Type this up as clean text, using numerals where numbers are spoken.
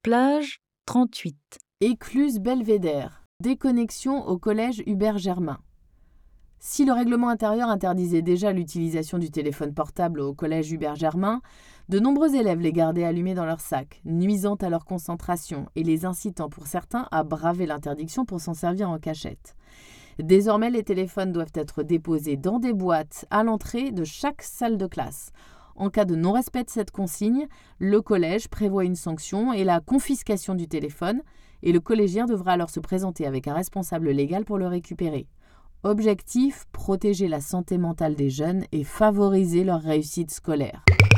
Plage 38. Écluse Belvédère. Déconnexion au collège Hubert Germain. Si le règlement intérieur interdisait déjà l'utilisation du téléphone portable au collège Hubert Germain, de nombreux élèves les gardaient allumés dans leur sac, nuisant à leur concentration et les incitant pour certains à braver l'interdiction pour s'en servir en cachette. Désormais, les téléphones doivent être déposés dans des boîtes à l'entrée de chaque salle de classe. En cas de non-respect de cette consigne, le collège prévoit une sanction et la confiscation du téléphone, et le collégien devra alors se présenter avec un responsable légal pour le récupérer. Objectif, protéger la santé mentale des jeunes et favoriser leur réussite scolaire.